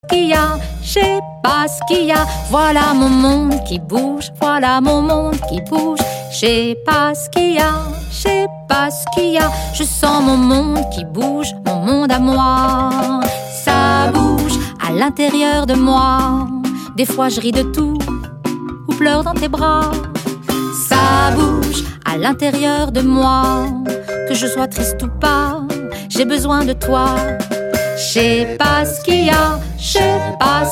qu'il y a, je sais pas ce qu'il y a. Voilà mon monde qui bouge, voilà mon monde qui bouge. Je sais pas ce qu'il y a, je sais pas ce qu'il y a. Je sens mon monde qui bouge, mon monde à moi. Ça bouge à l'intérieur de moi. Des fois je ris de tout ou pleure dans tes bras. Ça bouge à l'intérieur de moi. Que je sois triste ou pas, j'ai besoin de toi. Je sais pas ce qu'il y a, je sais pas